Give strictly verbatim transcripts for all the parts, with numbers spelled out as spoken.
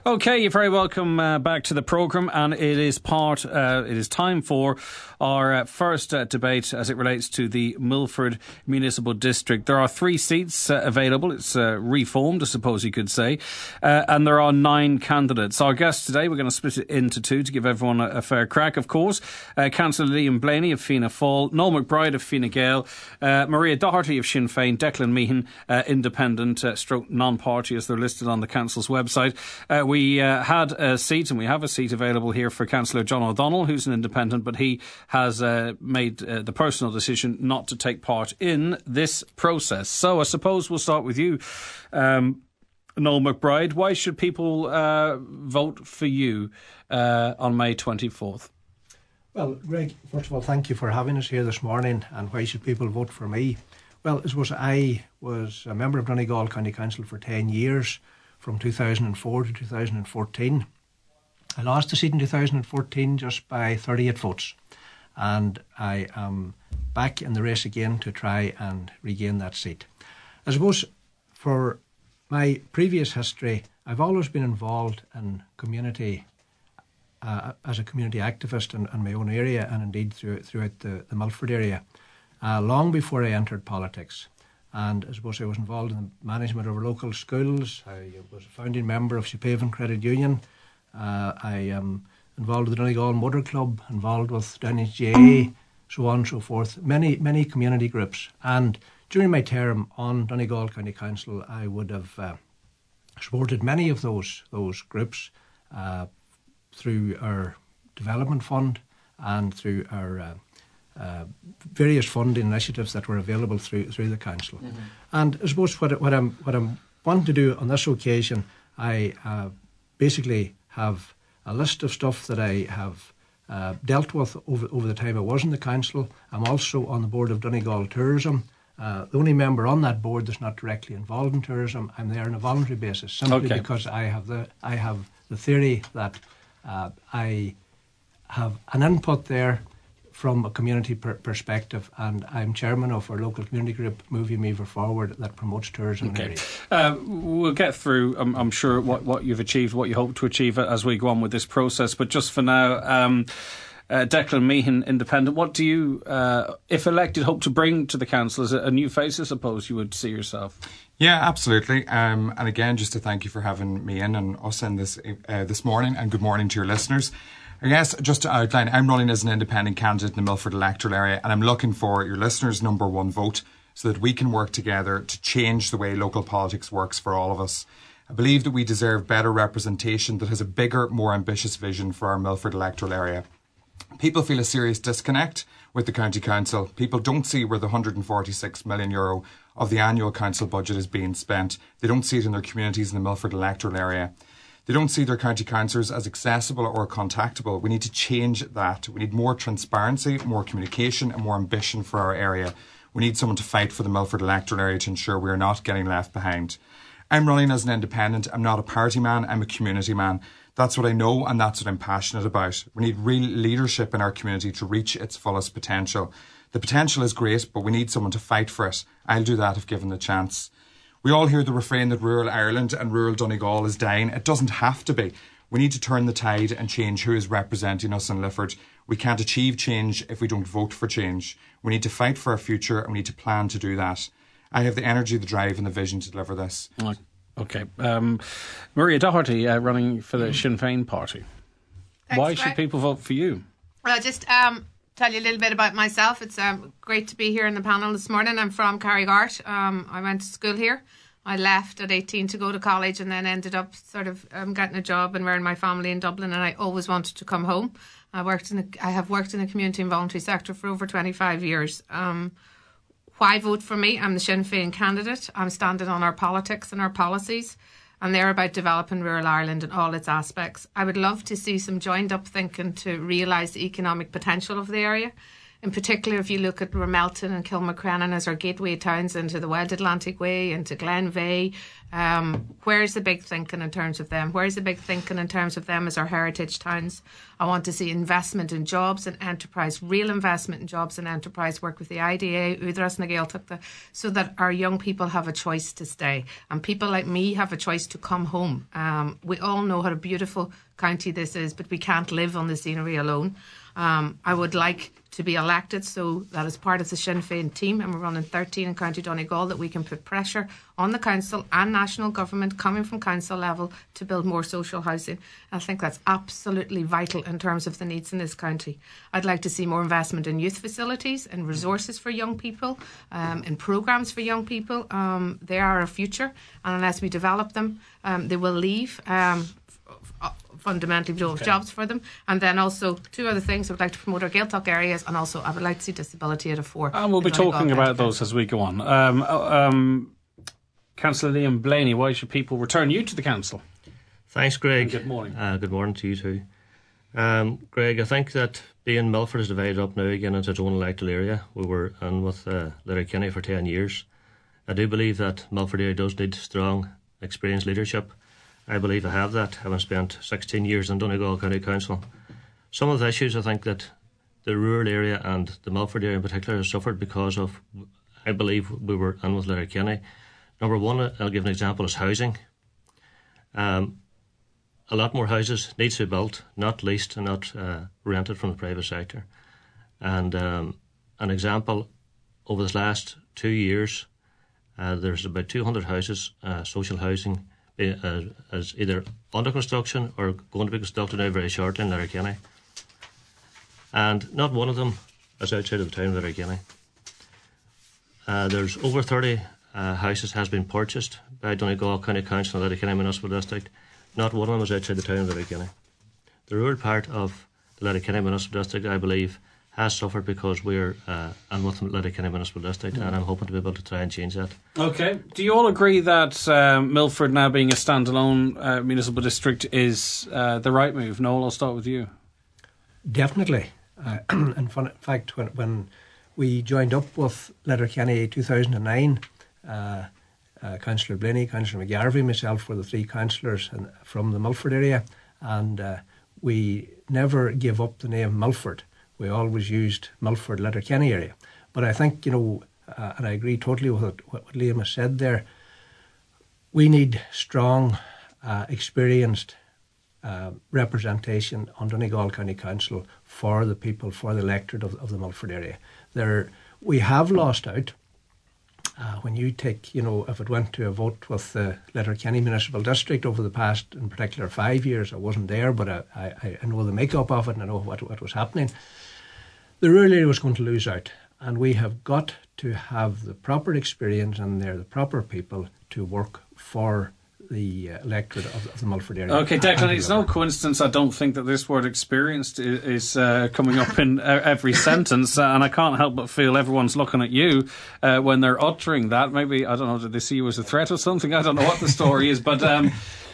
Okay, you're very welcome uh, back to the programme, and it is part, uh, it is time for our uh, first uh, debate as it relates to the Milford Municipal District. There are three seats uh, available. It's uh, reformed, I suppose you could say, uh, and there are nine candidates. Our guests today, we're going to split it into two to give everyone a, a fair crack, of course. Uh, Councillor Liam Blaney of Fianna Fáil, Noel McBride of Fine Gael, uh, Maria Doherty of Sinn Féin, Declan Meehan, uh, independent, uh, stroke non-party as they're listed on the council's website. Uh, we We uh, had a seat, and we have a seat available here for Councillor John O'Donnell, who's an independent, but he has uh, made uh, the personal decision not to take part in this process. So I suppose we'll start with you, um, Noel McBride. Why should people uh, vote for you uh, on May twenty-fourth? Well, Greg, first of all, thank you for having us here this morning. And why should people vote for me? Well, I suppose I was a member of Donegal County Council for ten years. From two thousand four to two thousand fourteen. I lost the seat in two thousand fourteen just by thirty-eight votes, and I am back in the race again to try and regain that seat. I suppose for my previous history, I've always been involved in community uh, as a community activist in, in my own area, and indeed through, throughout the, the Milford area, uh, long before I entered politics. And I suppose I was involved in the management of our local schools. I was a founding member of Sheephaven Credit Union. Uh, I am involved with the Donegal Motor Club, involved with Downey G A, so on and so forth. Many, many community groups. And during my term on Donegal County Council, I would have uh, supported many of those those groups uh, through our development fund and through our uh, Uh, various funding initiatives that were available through through the council. Mm-hmm. And I suppose what, what I'm what I'm wanting to do on this occasion, I uh, basically have a list of stuff that I have uh, dealt with over over the time I was in the council. I'm also on the board of Donegal Tourism. Uh, the only member on that board that's not directly involved in tourism. I'm there on a voluntary basis, simply okay. because I have the I have the theory that uh, I have an input there from a community per- perspective, and I'm chairman of our local community group, Movie Meaver Forward, that promotes tourism okay. in the area. Uh, we'll get through, I'm, I'm sure, what, what you've achieved, what you hope to achieve as we go on with this process, but just for now, um, uh, Declan Meehan, independent, what do you, uh, if elected, hope to bring to the council? Is it a new face, I suppose, you would see yourself? Yeah, absolutely. Um, and again, just to thank you for having me in and us in this, uh, this morning, and good morning to your listeners. I guess just to outline, I'm running as an independent candidate in the Milford electoral area, and I'm looking for your listeners' number one vote so that we can work together to change the way local politics works for all of us. I believe that we deserve better representation that has a bigger, more ambitious vision for our Milford electoral area. People feel a serious disconnect with the County Council. People don't see where the one hundred forty-six million euro of the annual council budget is being spent. They don't see it in their communities in the Milford electoral area. They don't see their county councillors as accessible or contactable. We need to change that. We need more transparency, more communication and more ambition for our area. We need someone to fight for the Milford electoral area to ensure we are not getting left behind. I'm running as an independent. I'm not a party man. I'm a community man. That's what I know, and that's what I'm passionate about. We need real leadership in our community to reach its fullest potential. The potential is great, but we need someone to fight for it. I'll do that if given the chance. We all hear the refrain that rural Ireland and rural Donegal is dying. It doesn't have to be. We need to turn the tide and change who is representing us in Lifford. We can't achieve change if we don't vote for change. We need to fight for our future, and we need to plan to do that. I have the energy, the drive and the vision to deliver this. Okay. Um, Maria Doherty, uh, running for the Sinn Féin party. Thanks, Why Greg. should people vote for you? Well, just um, tell you a little bit about myself. It's um, great to be here in the panel this morning. I'm from Carrigart. Um, I went to school here. I left at eighteen to go to college, and then ended up sort of um, getting a job and rearing my family in Dublin, and I always wanted to come home. I worked in a, I have worked in the community and voluntary sector for over twenty-five years. Um, why vote for me? I'm the Sinn Féin candidate. I'm standing on our politics and our policies, and they're about developing rural Ireland in all its aspects. I would love to see some joined up thinking to realise the economic potential of the area. in particular, if you look at Ramelton and Kilmacrennan as our gateway towns into the Wild Atlantic Way, into Glenveigh, um, where's the big thinking in terms of them? Where's the big thinking in terms of them as our heritage towns? I want to see investment in jobs and enterprise, real investment in jobs and enterprise, work with the I D A, Údarás na Gaeltachta, so that our young people have a choice to stay. And people like me have a choice to come home. Um, we all know what a beautiful county this is, but we can't live on the scenery alone. Um, I would like to be elected so that as part of the Sinn Féin team, and we're running thirteen in County Donegal, that we can put pressure on the council and national government coming from council level to build more social housing. I think that's absolutely vital in terms of the needs in this county. I'd like to see more investment in youth facilities and resources for young people, um, in programmes for young people. Um, they are our future, and unless we develop them, um, they will leave. Um, fundamentally we don't have okay. jobs for them. And then also two other things, I would like to promote our Gaeltacht areas, and also I would like to see disability at a fore. And we'll be talking about those as we go on. Um, um, Councillor Liam Blaney, why should people return you to the council? Thanks, Greg. And good morning. Uh, good morning to you too. Um, Greg, I think that being Milford is divided up now again into its own electoral area. We were in with uh, Letterkenny for ten years. I do believe that Milford area does need strong, experienced leadership. I believe I have that, having spent sixteen years in Donegal County Council. Some of the issues I think that the rural area and the Milford area in particular have suffered because of, I believe we were in with Letterkenny. Number one, I'll give an example, is housing. Um, a lot more houses need to be built, not leased and not uh, rented from the private sector. And um, an example, over the last two years, uh, there's about two hundred houses, uh, social housing, Uh, as either under construction or going to be constructed now very shortly in Letterkenny. And not one of them is outside of the town of Letterkenny. Uh, there's over thirty uh, houses has been purchased by Donegal County Council and Letterkenny Municipal District. Not one of them is outside the town of Letterkenny. The rural part of the Letterkenny Municipal District, I believe, has suffered because we're uh, in with the Letterkenny Municipal District, and I'm hoping to be able to try and change that. Okay. Do you all agree that um, Milford now being a standalone uh, municipal district is uh, the right move? Noel, I'll start with you. Definitely. Uh, in fact, when, when we joined up with Letterkenny in two thousand nine, uh, uh, Councillor Blaney, Councillor McGarvey, myself were the three councillors in, from the Milford area, and uh, we never gave up the name Milford. We always used Milford, Letterkenny area. But I think, you know, uh, and I agree totally with what, what Liam has said there, we need strong, uh, experienced uh, representation on Donegal County Council for the people, for the electorate of, of the Milford area. There, we have lost out. Uh, when you take, you know, if it went to a vote with the Letterkenny Municipal District over the past, in particular, five years, I wasn't there, but I, I, I know the makeup of it and I know what, what was happening. The rural area was going to lose out, and we have got to have the proper experience and they're the proper people to work for the uh, electorate of, of the Milford area. Okay, Declan, it's no coincidence I don't think that this word experienced is, is uh, coming up in uh, every sentence, uh, and I can't help but feel everyone's looking at you uh, when they're uttering that. Maybe, I don't know, did they see you as a threat or something? I don't know what the story is, but um,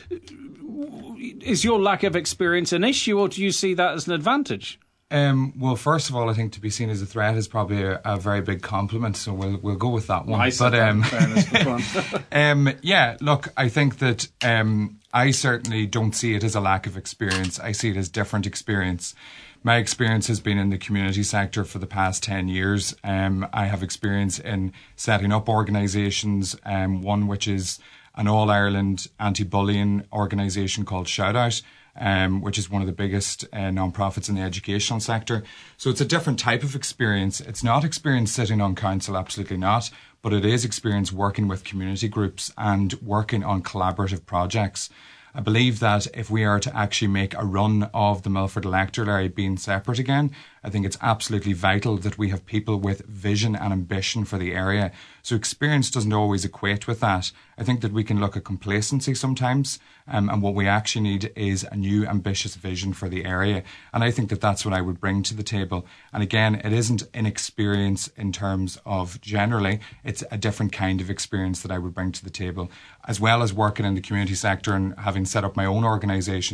is your lack of experience an issue, or do you see that as an advantage? Um, well, first of all, I think to be seen as a threat is probably a, a very big compliment, so we'll we'll go with that one. I but um, fairness, um, yeah, look, I think that um, I certainly don't see it as a lack of experience. I see it as different experience. My experience has been in the community sector for the past ten years. Um, I have experience in setting up organisations, um, one which is an All-Ireland anti-bullying organisation called Shout Out, Um, which is one of the biggest uh, non-profits in the educational sector. So it's a different type of experience. It's not experience sitting on council, absolutely not, but it is experience working with community groups and working on collaborative projects. I believe that if we are to actually make a run of the Milford electoral area being separate again, I think it's absolutely vital that we have people with vision and ambition for the area. So experience doesn't always equate with that. I think that we can look at complacency sometimes, um, and what we actually need is a new ambitious vision for the area. And I think that that's what I would bring to the table. And again, it isn't inexperience in terms of generally, it's a different kind of experience that I would bring to the table. As well as working in the community sector and having set up my own organisations,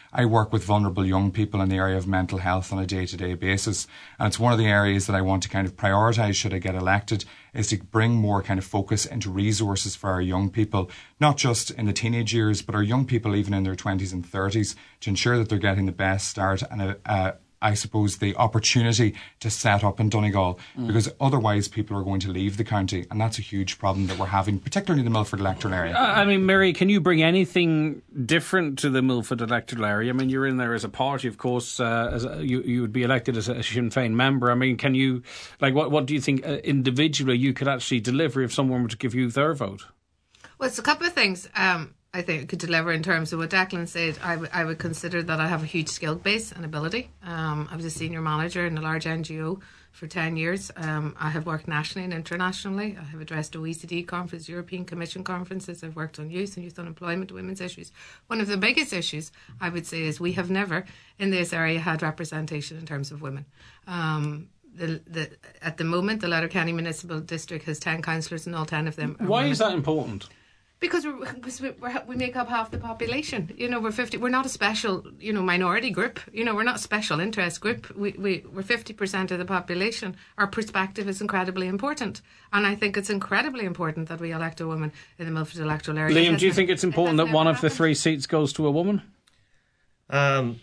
I work with vulnerable young people in the area of mental health on a day-to-day basis. And it's one of the areas that I want to kind of prioritise should I get elected, is to bring more kind of focus into resources for our young people, not just in the teenage years, but our young people even in their twenties and thirties, to ensure that they're getting the best start and a, a I suppose, the opportunity to set up in Donegal, mm. because otherwise people are going to leave the county, and that's a huge problem that we're having, particularly in the Milford electoral area. Uh, I mean, Mary, can you bring anything different to the Milford electoral area? I mean, you're in there as a party, of course, uh, as a, you, you would be elected as a Sinn Féin member. I mean, can you, like, what, what do you think uh, individually you could actually deliver if someone were to give you their vote? Well, it's a couple of things. Um, I think it could deliver in terms of what Declan said. I, w- I would consider that I have a huge skill base and ability. Um, I was a senior manager in a large N G O for ten years. Um, I have worked nationally and internationally. I have addressed O E C D conference, European Commission conferences. I've worked on youth and youth unemployment, women's issues. One of the biggest issues, I would say, is we have never in this area had representation in terms of women. Um, the, the, at the moment, the Letterkenny Municipal District has ten councillors and all ten of them are Why women. is that important? Because we're, because we're, we make up half the population. You know, we're fifty. We're not a special, you know, minority group. You know, we're not a special interest group. We we we're fifty percent of the population. Our perspective is incredibly important, and I think it's incredibly important that we elect a woman in the Milford electoral area. Liam, do you think it's important that one of the three seats goes to a woman? Um.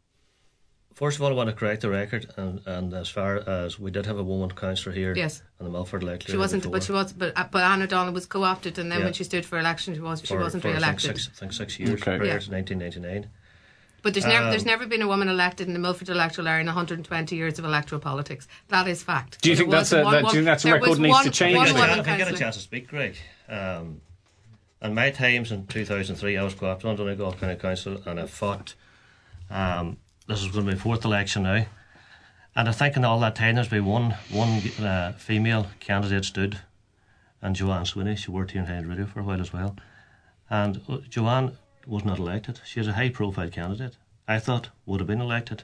First of all, I want to correct the record, and, and as far as we did have a woman councillor here, yes, in the Milford electorate. She wasn't, before. but she was, but but Anne O'Donnell was co-opted, and then yeah. when she stood for election, she was she for, wasn't for, re-elected. I think six, I think six years okay. prior yeah. to nineteen ninety-nine. But there's um, never there's never been a woman elected in the Milford electoral area in one hundred twenty years of electoral politics. That is fact. Do you think that's a, that, do you think that's a record needs one, to change? One if woman I get a chance to speak, Greg. Um, in my times in two thousand three, I was co-opted on Donegal County Council, and I fought. Um, this is going to be my fourth election now. And I think in all that time there's been one one uh, female candidate stood, and Joanne Sweeney. She worked here in Highland Radio for a while as well. And uh, Joanne was not elected. She was a high profile candidate. I thought would have been elected.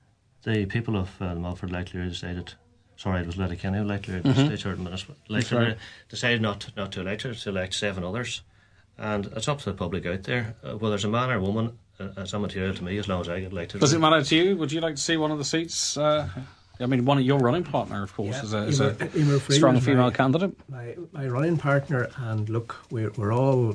The people of uh, the Milford electorate decided, sorry, it was Letterkenny electorate, mm-hmm. the state municipal decided not, not to elect her, to elect seven others. And it's up to the public out there. Uh, whether it's a man or a woman, it's immaterial to me as long as I get elected. Does it matter to you? Would you like to see one of the seats? Uh, I mean, one of your running partner, of course, yeah, is a, is Emer, a Emer strong female my, candidate. My, my running partner, and look, we're, we're all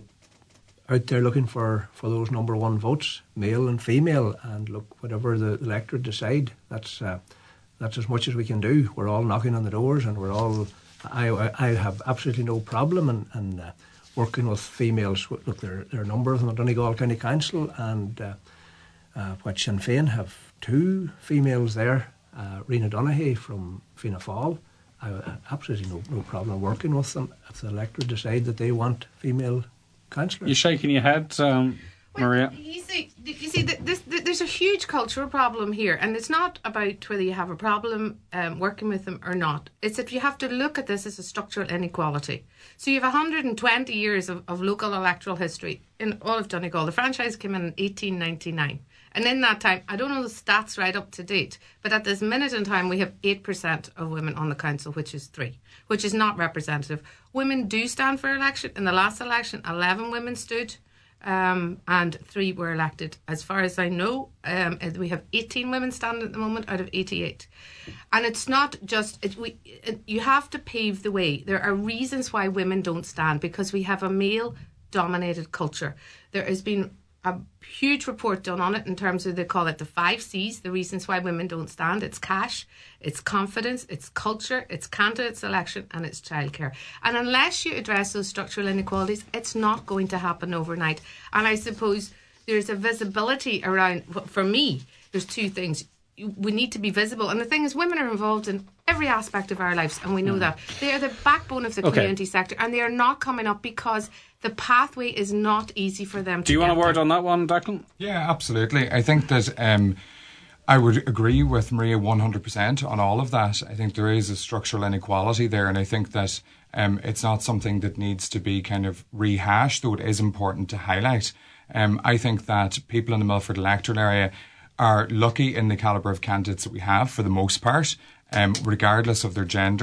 out there looking for, for those number one votes, male and female, and look, whatever the electorate decide, that's uh, that's as much as we can do. We're all knocking on the doors, and we're all. I I have absolutely no problem and and. Uh, working with females. Look, there, there are a number of them at Donegal County Council, and uh, uh, what Sinn Féin have two females there. Uh, Rena Donaghy from Fianna Fáil. I have absolutely no, no problem working with them if the electorate decide that they want female councillors. You're shaking your head, um, well, Maria. You see, you see, this, this, there's a huge cultural problem here, and it's not about whether you have a problem um, working with them or not. It's that you have to look at this as a structural inequality. So you have one hundred twenty years of, of local electoral history in all of Donegal. The franchise came in in eighteen ninety-nine. And in that time, I don't know the stats right up to date, but at this minute in time, we have eight percent of women on the council, which is three, which is not representative. Women do stand for election. In the last election, eleven women stood. Um, and three were elected. As far as I know, um, we have eighteen women standing at the moment out of eighty-eight. And it's not just, it, we, it, you have to pave the way. There are reasons why women don't stand, because we have a male-dominated culture. There has been a huge report done on it in terms of, they call it the five C's, the reasons why women don't stand. It's cash, it's confidence, it's culture, it's candidate selection, and it's childcare. And unless you address those structural inequalities, it's not going to happen overnight. And I suppose there's a visibility around, for me, there's two things. We need to be visible. And the thing is, women are involved in every aspect of our lives, and we know mm. that. They are the backbone of the okay. community sector, and they are not coming up because the pathway is not easy for them to Do you want a word there. on that one, Declan? Yeah, absolutely. I think that um, I would agree with Maria one hundred percent on all of that. I think there is a structural inequality there, and I think that um, it's not something that needs to be kind of rehashed, though it is important to highlight. Um, I think that people in the Milford electoral area are lucky in the calibre of candidates that we have for the most part, um, regardless of their gender.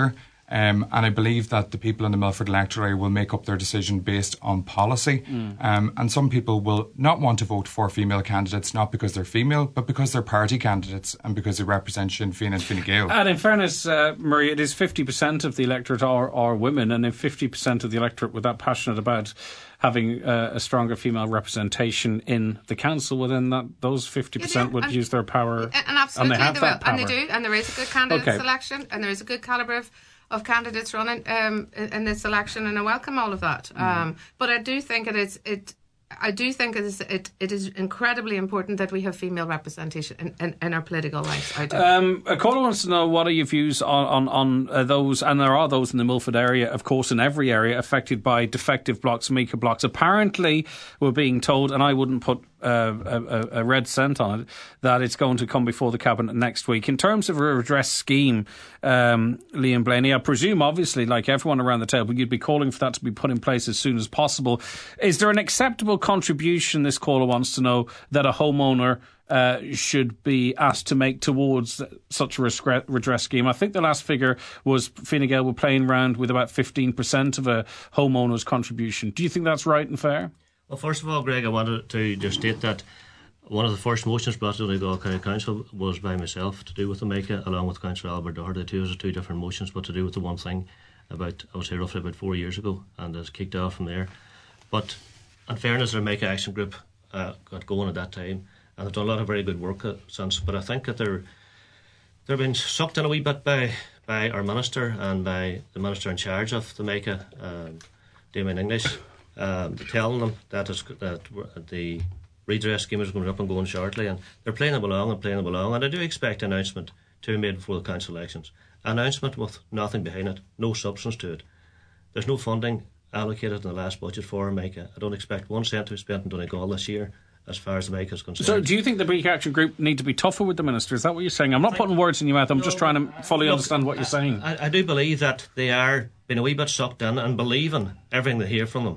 Um, and I believe that the people in the Milford electorate area will make up their decision based on policy. Mm. Um, and some people will not want to vote for female candidates, not because they're female, but because they're party candidates and because they represent Sinn Féin and Fine Gael. And in fairness, uh, Marie, it is fifty percent of the electorate are, are women, and if fifty percent of the electorate were that passionate about having uh, a stronger female representation in the council, well then that, those fifty percent yeah, would and, use their power. And absolutely, and they have they that will, power. and they do, and there is a good candidate okay. selection, and there is a good calibre of, of candidates running um, in, in this election, and I welcome all of that. Mm. Um, but I do think it is it. I do think it is it, it is incredibly important that we have female representation in, in, in our political lives. I do. Um, a caller wants to know what are your views on on, on uh, those, and there are those in the Milford area, of course, in every area affected by defective blocks, Mica blocks. Apparently, we're being told, and I wouldn't put Uh, a, a red cent on it, that it's going to come before the Cabinet next week. In terms of a redress scheme, um, Liam Blaney, I presume, obviously, like everyone around the table, you'd be calling for that to be put in place as soon as possible. Is there an acceptable contribution, this caller wants to know, that a homeowner uh, should be asked to make towards such a redress scheme? I think the last figure was Fine Gael were playing around with about fifteen percent of a homeowner's contribution. Do you think that's right and fair? Well, first of all, Greg, I wanted to just state that one of the first motions brought to the Donegal County Council was by myself to do with the Mica, along with Councillor Albert Doherty. The two, two different motions, but to do with the one thing about, I would say, roughly about four years ago, and it's kicked off from there. But in fairness, the Mica Action Group uh, got going at that time, and they've done a lot of very good work uh, since. But I think that they're they're being sucked in a wee bit by by our minister and by the minister in charge of the Mica, um, Damien English. Um, telling them that, is, that the redress scheme is going up and going shortly, and they're playing them along and playing them along. And I do expect an announcement to be made before the council elections. An announcement with nothing behind it, no substance to it. There's no funding allocated in the last budget for Mica. I don't expect one cent to be spent in Donegal this year as far as the Mica is concerned. So do you think the Mica Action Group need to be tougher with the minister? Is that what you're saying? I'm not putting words in your mouth, I'm no, just trying to fully look, understand what you're saying. I, I do believe that they are being a wee bit sucked in and believing everything they hear from them.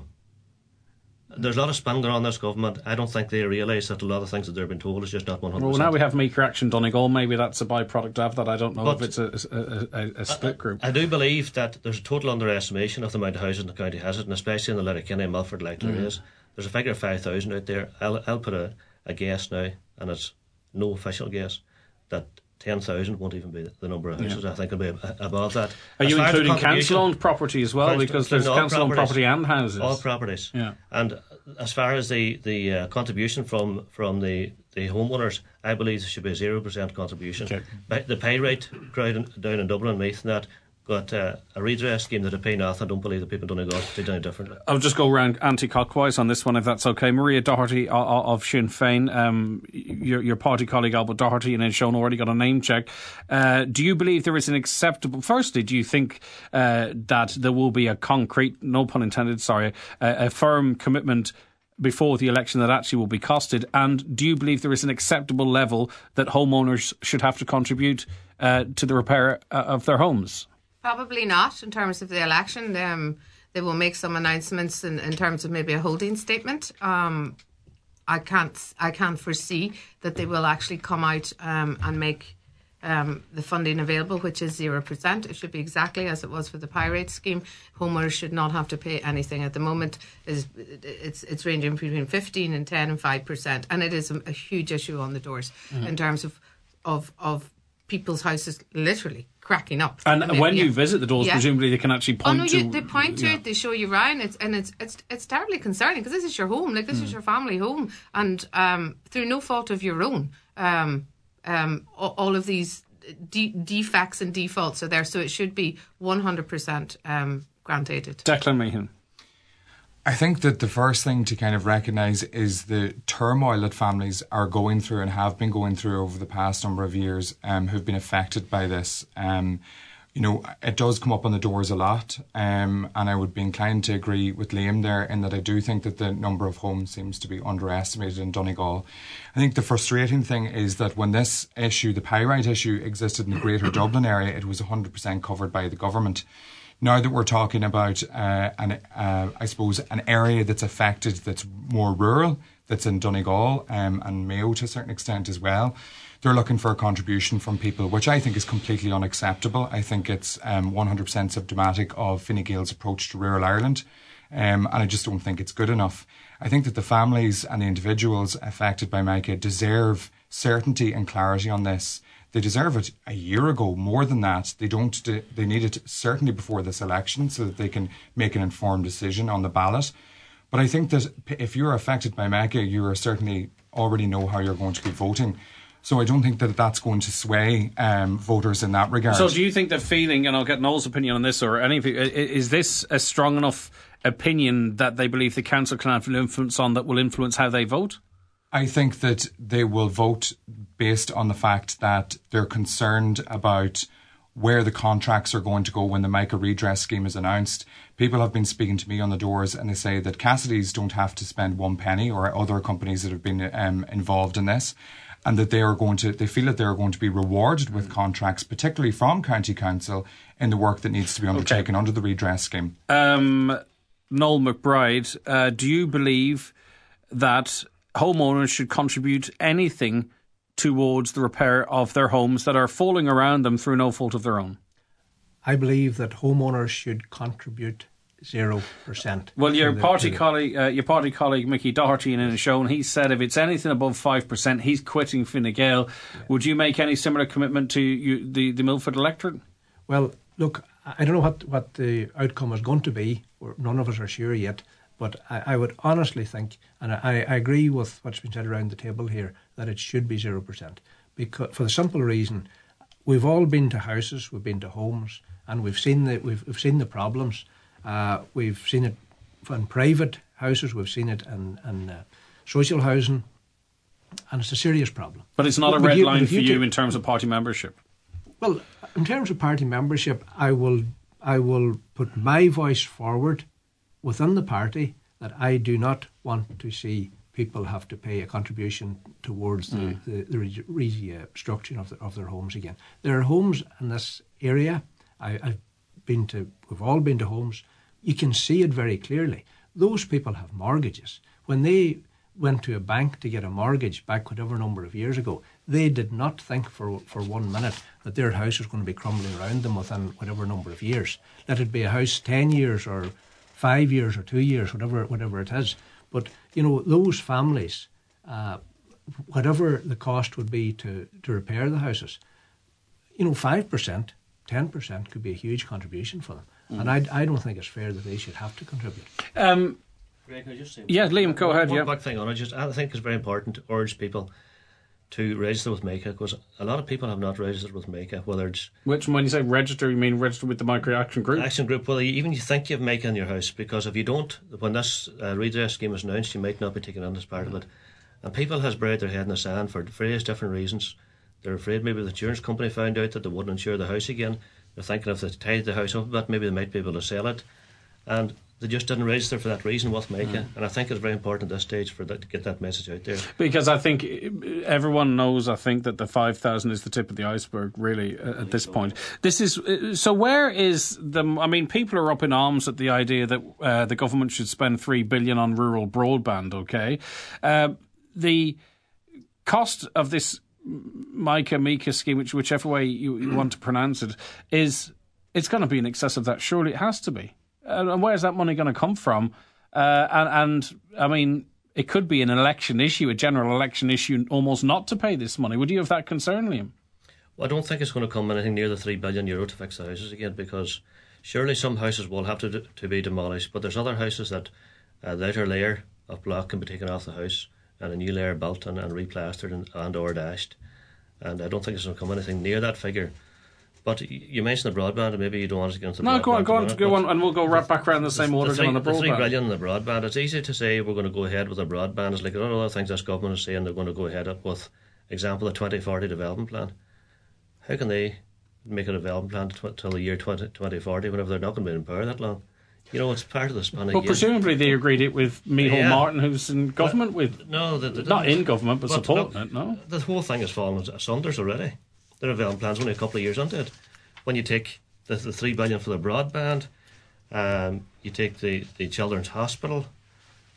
There's a lot of spin going on this government. I don't think they realise that a lot of things that they're being told is just not one hundred percent. Well, now we have Mica Action Donegal. Maybe that's a byproduct of that. I don't know but if it's a, a, a, a split group. I, I do believe that there's a total underestimation of the amount of houses in the county has it, and especially in the Letterkenny and Milford electorate mm. areas. There's a figure of five thousand out there. I'll, I'll put a, a guess now, and it's no official guess, that ten thousand won't even be the number of houses. Yeah. I think it'll be above that. Are as you including council-owned property as well? Because there's council-owned property and houses. All properties. Yeah. And as far as the, the uh, contribution from, from the, the homeowners, I believe there should be a zero percent contribution. Okay. The Pyrite crowd down in Dublin, Meath, and that got uh, a redress scheme that they pay nothing. I don't believe the people in Donegal did any differently. I'll just go around anti-clockwise on this one, if that's okay. Maria Doherty of, of Sinn Féin, um, your, your party colleague Albert Doherty and Sean already got a name check. Uh, do you believe there is an acceptable... Firstly, do you think uh, that there will be a concrete, no pun intended, sorry, a, a firm commitment before the election that actually will be costed? And do you believe there is an acceptable level that homeowners should have to contribute uh, to the repair uh, of their homes? Probably not in terms of the election. Um, they will make some announcements in, in terms of maybe a holding statement. Um, I can't I can't foresee that they will actually come out um, and make um, the funding available, which is zero percent. It should be exactly as it was for the Pyrite scheme. Homeowners should not have to pay anything. At the moment, is it's it's ranging between fifteen and ten and five percent, and it is a, a huge issue on the doors mm-hmm. in terms of of of people's houses literally cracking up. And I mean, when yeah. you visit the doors, yeah. presumably they can actually point oh, no, to... You, they point to yeah. it, they show you around, it's, and it's it's it's terribly concerning because this is your home, like this mm. is your family home, and um, through no fault of your own, um, um, all of these de- defects and defaults are there, so it should be one hundred percent um, grant-aided. Declan Meehan. I think that the first thing to kind of recognise is the turmoil that families are going through and have been going through over the past number of years um, who've been affected by this. Um, you know, it does come up on the doors a lot, um, and I would be inclined to agree with Liam there in that I do think that the number of homes seems to be underestimated in Donegal. I think the frustrating thing is that when this issue, the Pyrite issue, existed in the Greater Dublin area, it was one hundred percent covered by the government. Now that we're talking about, uh, an, uh, I suppose, an area that's affected that's more rural, that's in Donegal um, and Mayo to a certain extent as well. They're looking for a contribution from people, which I think is completely unacceptable. I think it's um, one hundred percent symptomatic of Fine Gael's approach to rural Ireland, um, and I just don't think it's good enough. I think that the families and the individuals affected by Micah deserve certainty and clarity on this. They deserve it a year ago, more than that. They don't. They need it certainly before this election so that they can make an informed decision on the ballot. But I think that if you're affected by Micah, you are certainly already know how you're going to be voting. So I don't think that that's going to sway um, voters in that regard. So do you think the feeling, and I'll get Noel's opinion on this, or any of you, is this a strong enough opinion that they believe the council can have an influence on that will influence how they vote? I think that they will vote based on the fact that they're concerned about where the contracts are going to go when the Micah redress scheme is announced. People have been speaking to me on the doors and they say that Cassidy's don't have to spend one penny, or other companies that have been um, involved in this, and that they are going to, they feel that they are going to be rewarded with contracts, particularly from County Council, in the work that needs to be undertaken okay. under the redress scheme. Um, Noel McBride, uh, do you believe that homeowners should contribute anything towards the repair of their homes that are falling around them through no fault of their own? I believe that homeowners should contribute zero percent. Well, your the, party the, colleague, uh, your party colleague Mickey Doherty, in a show, and he said if it's anything above five percent, he's quitting Fine Gael. Yeah. Would you make any similar commitment to you, the the Milford electorate? Well, look, I don't know what what the outcome is going to be. None of us are sure yet. But I, I would honestly think, and I, I agree with what's been said around the table here, that it should be zero percent. Because for the simple reason, we've all been to houses, we've been to homes, and we've seen the we've, we've seen the problems. Uh, we've seen it in private houses, we've seen it in, in uh, social housing, and it's a serious problem. But it's not but, a red you, line for you, you in terms of party membership. Well, in terms of party membership, I will I will put my voice forward within the party that I do not want to see people have to pay a contribution towards the, mm. the, the re- reconstruction of, the, of their homes again. There are homes in this area. I, I've been to, we've all been to homes. You can see it very clearly. Those people have mortgages. When they went to a bank to get a mortgage back whatever number of years ago, they did not think for for one minute that their house was going to be crumbling around them within whatever number of years. Let it be a house ten years or five years or two years, whatever whatever it is. But, you know, those families, uh, whatever the cost would be to, to repair the houses, you know, five percent, ten percent could be a huge contribution for them. Mm. And I, I don't think it's fair that they should have to contribute. Um, Greg, can I just say yeah, Liam, go ahead. One yeah. back thing on it. Just, I think it's very important to urge people to register with Micah, because a lot of people have not registered with Micah, whether it's... Which, when you say register, you mean register with the Micah Action Group? Action Group, well, even you think you have Micah in your house, because if you don't, when this uh, redress scheme is announced, you might not be taken on as part of it. And people has buried their head in the sand for various different reasons. They're afraid maybe the insurance company found out that they wouldn't insure the house again. They're thinking if they tied the house up a bit, maybe they might be able to sell it. And they just didn't register for that reason with Micah. Mm. And I think it's very important at this stage for that, to get that message out there. Because I think everyone knows, I think, that the five thousand is the tip of the iceberg, really, uh, at this so. point. This is uh, so where is the... I mean, people are up in arms at the idea that uh, the government should spend three billion dollars on rural broadband, OK? Uh, the cost of this Micah, Micah scheme, which, whichever way you, you want to pronounce it, is... It's going to be in excess of that. Surely it has to be. And where's that money going to come from? Uh, and, and, I mean, it could be an election issue, a general election issue, almost not to pay this money. Would you have that concern, Liam? Well, I don't think it's going to come anything near the three billion euro to fix the houses again, because surely some houses will have to to be demolished, but there's other houses that uh, the outer layer of block can be taken off the house and a new layer built and, and replastered and, and or dashed. And I don't think it's going to come anything near that figure. But you mentioned the broadband, and maybe you don't want to get into the no, broadband. No, go on, go on, minute, go on, and we'll go right back around the same order the three, on the broadband. The three billion on the broadband, it's easy to say we're going to go ahead with the broadband. It's like a lot of other things this government is saying they're going to go ahead with, example, the twenty forty development plan. How can they make a development plan until the year twenty forty whenever they're not going to be in power that long? You know, it's part of the span. But presumably they agreed it with Micheál yeah. Martin, who's in government well, with... No, they, they not in government, but, but supporting no, it, no? The whole thing has fallen asunder already. The development plan's only a couple of years into it. When you take the, the three billion for the broadband, um, you take the, the children's hospital,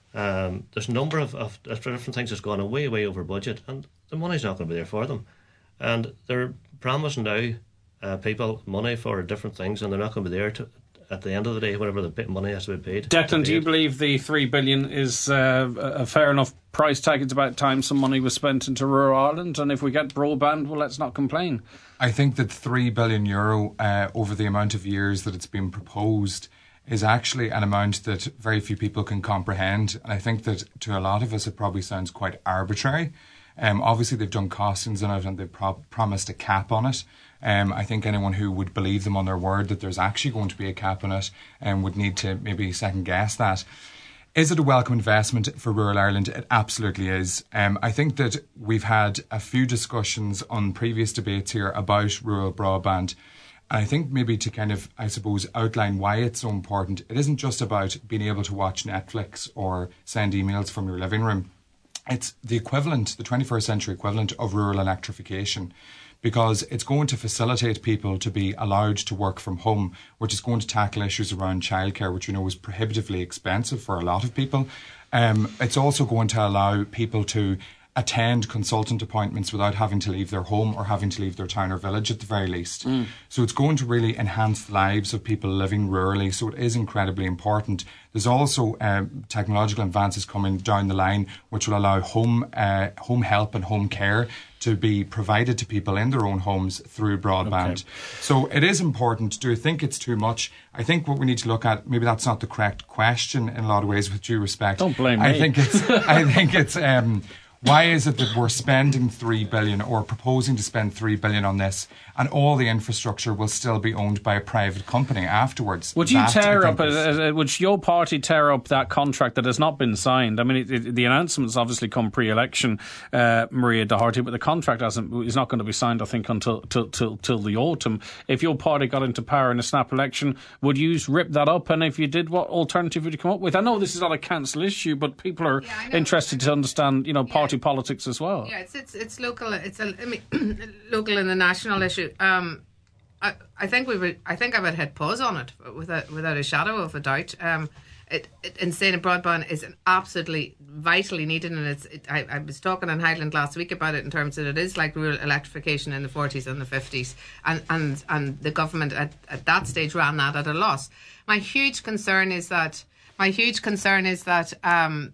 Um, there's a number of, of different things that's gone way, way over budget, and the money's not going to be there for them. And they're promising now uh, people money for different things, and they're not going to be there to, at the end of the day, whenever the money has to be paid. Declan, do you believe the three billion is uh, a fair enough price tag? It's about time some money was spent into rural Ireland, and if we get broadband, well, let's not complain. I think that three billion euro uh, over the amount of years that it's been proposed is actually an amount that very few people can comprehend. And I think that to a lot of us, it probably sounds quite arbitrary. Um, obviously, they've done costings on it and they've pro- promised a cap on it. Um, I think anyone who would believe them on their word that there's actually going to be a cap on it um, would need to maybe second guess that. Is it a welcome investment for rural Ireland? It absolutely is. Um, I think that we've had a few discussions on previous debates here about rural broadband. And I think maybe to kind of, I suppose, outline why it's so important, it isn't just about being able to watch Netflix or send emails from your living room. It's the equivalent, the twenty-first century equivalent of rural electrification, because it's going to facilitate people to be allowed to work from home, which is going to tackle issues around childcare, which we know is prohibitively expensive for a lot of people. Um, it's also going to allow people to attend consultant appointments without having to leave their home or having to leave their town or village at the very least. Mm. So it's going to really enhance the lives of people living rurally. So it is incredibly important. There's also um, technological advances coming down the line which will allow home uh, home help and home care to be provided to people in their own homes through broadband. Okay. So it is important. Do I think it's too much? I think what we need to look at, maybe that's not the correct question in a lot of ways, with due respect. Don't blame me. I think it's, I think it's, um, why is it that we're spending three billion or proposing to spend three billion on this, and all the infrastructure will still be owned by a private company afterwards? Would you that, tear up? A, a, would your party tear up that contract that has not been signed? I mean, it, it, the announcements obviously come pre-election, uh, Maria Doherty, but the contract hasn't is not going to be signed, I think, until till, till till the autumn. If your party got into power in a snap election, would you rip that up? And if you did, what alternative would you come up with? I know this is not a council issue, but people are yeah, interested to understand, you know, party. Yeah. Politics as well. Yeah, it's it's it's local. It's a I mean, local and the national issue. Um, I I think we would. I think I would hit pause on it without without a shadow of a doubt. Um, it, it insane broadband is absolutely vitally needed, and it's. It, I, I was talking in Highland last week about it in terms that it is like rural electrification in the forties and the fifties, and and and the government at, at that stage ran that at a loss. My huge concern is that my huge concern is that. Um,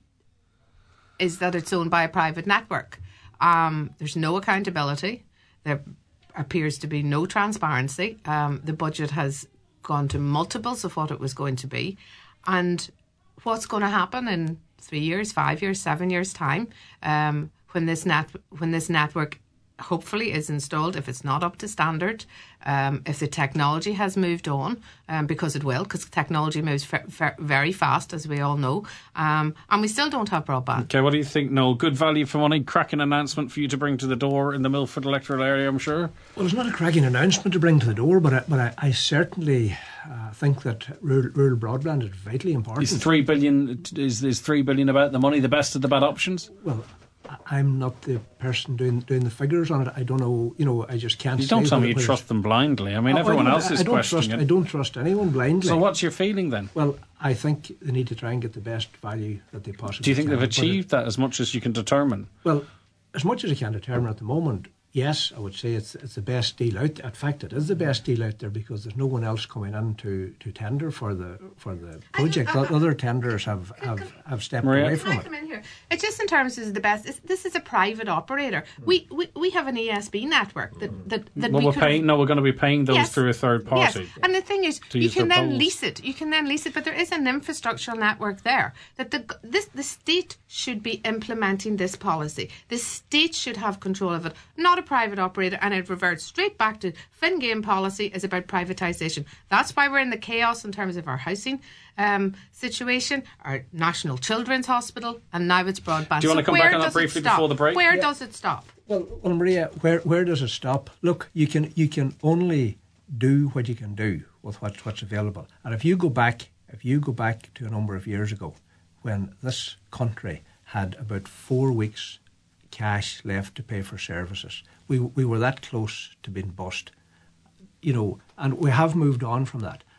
is that it's owned by a private network. Um, there's no accountability. There appears to be no transparency. Um, the budget has gone to multiples of what it was going to be. And what's going to happen in three years, five years, seven years' time um, when this net when this network hopefully is installed, if it's not up to standard, um, if the technology has moved on, um, because it will, because technology moves f- f- very fast, as we all know, um, and we still don't have broadband. Okay, what do you think, Noel? Good value for money, cracking announcement for you to bring to the door in the Milford electoral area, I'm sure? Well, it's not a cracking announcement to bring to the door, but I, but I, I certainly uh, think that rural, rural broadband is vitally important. Is three billion, is, is three billion about the money, the best of the bad options? Well, I'm not the person doing doing the figures on it. I don't know. You know, I just can't. You don't tell me you trust them blindly. I mean, oh, everyone I else is I don't questioning trust, it. I don't trust anyone blindly. So, what's your feeling then? Well, I think they need to try and get the best value that they possibly can. Do you think can, they've achieved that as much as you can determine? Well, as much as I can determine at the moment, yes, I would say it's it's the best deal out. In fact, it is the best deal out there because there's no one else coming in to, to tender for the for the project. I, I, Other tenders have, have, can, have stepped Maria? away from can I it. come in here? It's just in terms of the best. It's, this is a private operator. Mm. We, we we have an E S B network that that, that well, we we're could paying. No, we're going to be paying those yes, through a third party. Yes, and the thing is, you can then polls. lease it. You can then lease it, but there is an infrastructural network there that the this the state should be implementing this policy. The state should have control of it, not a private operator. And it reverts straight back to Finn Game policy is about privatisation. That's why we're in the chaos in terms of our housing um, situation, our National Children's Hospital, and now it's broadband. Do you want to so come back on that briefly before the break? Where yeah. does it stop? Well, well, Maria, where where does it stop? Look, you can you can only do what you can do with what's what's available. And if you go back, if you go back to a number of years ago, when this country had about four weeks cash left to pay for services. We we were that close to being bust, you know, and we have moved on from that.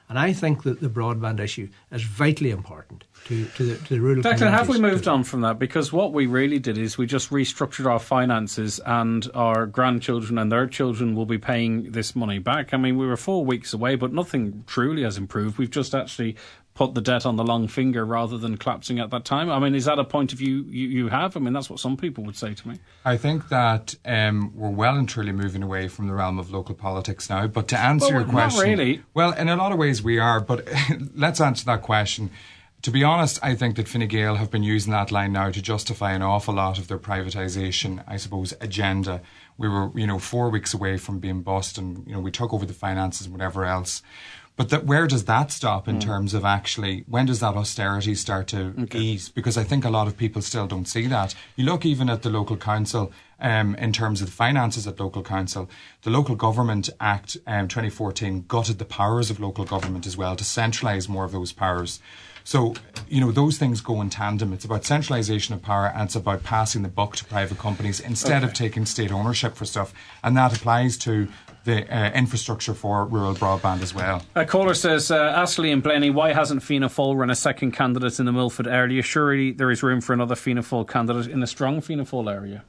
And I think that the broadband issue is vitally important to, to, the, to the rural communities. Declan, have we moved on from that? Because what we really did is we just restructured our finances, and our grandchildren and their children will be paying this money back. I mean, we were four weeks away, but nothing truly has improved. We've just actually put the debt on the long finger rather than collapsing at that time. I mean, is that a point of view you, you have? I mean, that's what some people would say to me. I think that um, we're well and truly moving away from the realm of local politics now. But to answer well, your question... Not really. Well, in a lot of ways we are, but let's answer that question. To be honest, I think that Fine Gael have been using that line now to justify an awful lot of their privatisation, I suppose, agenda. We were, you know, four weeks away from being bust, and, you know, we took over the finances and whatever else. But that, where does that stop in mm. terms of actually, when does that austerity start to okay. ease? Because I think a lot of people still don't see that. You look even at the local council, um, in terms of the finances at local council, the Local Government Act um, twenty fourteen gutted the powers of local government as well to centralise more of those powers. So, you know, those things go in tandem. It's about centralisation of power, and it's about passing the buck to private companies instead okay. of taking state ownership for stuff. And that applies to the uh, infrastructure for rural broadband as well. A caller says, uh, ask Liam Blaney, why hasn't Fianna Fáil run a second candidate in the Milford area? Surely there is room for another Fianna Fáil candidate in a strong Fianna Fáil area.